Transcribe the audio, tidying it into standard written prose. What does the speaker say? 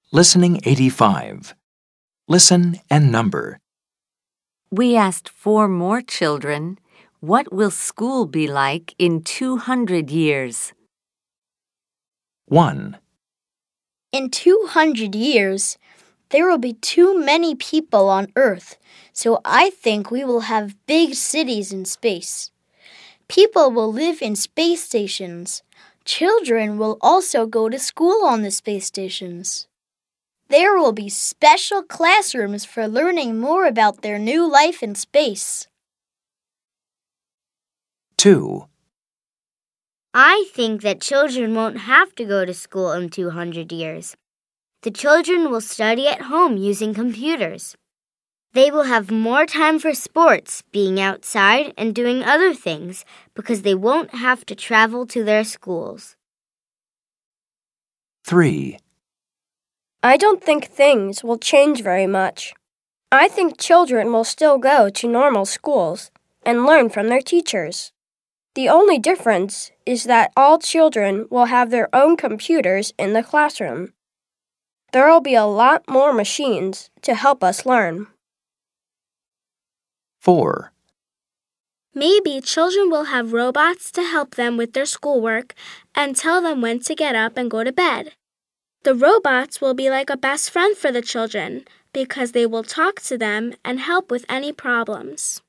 Listening 85. Listen and number. We asked 4 more children, what will school be like in 200 years? 1, In 200 years, there will be too many people on Earth, so I think we will have big cities in space. People will live in space stations. Children will also go to school on the space stations. There will be special classrooms for learning more about their new life in space. 2, I think that children won't have to go to school in 200 years. The children will study at home using computers. They will have more time for sports, being outside and doing other things because they won't have to travel to their schools. 3, I don't think things will change very much. I think children will still go to normal schools and learn from their teachers. The only difference is that all children will have their own computers in the classroom. There will be a lot more machines to help us learn. 4, Maybe children will have robots to help them with their schoolwork and tell them when to get up and go to bed. The robots will be like a best friend for the children because they will talk to them and help with any problems.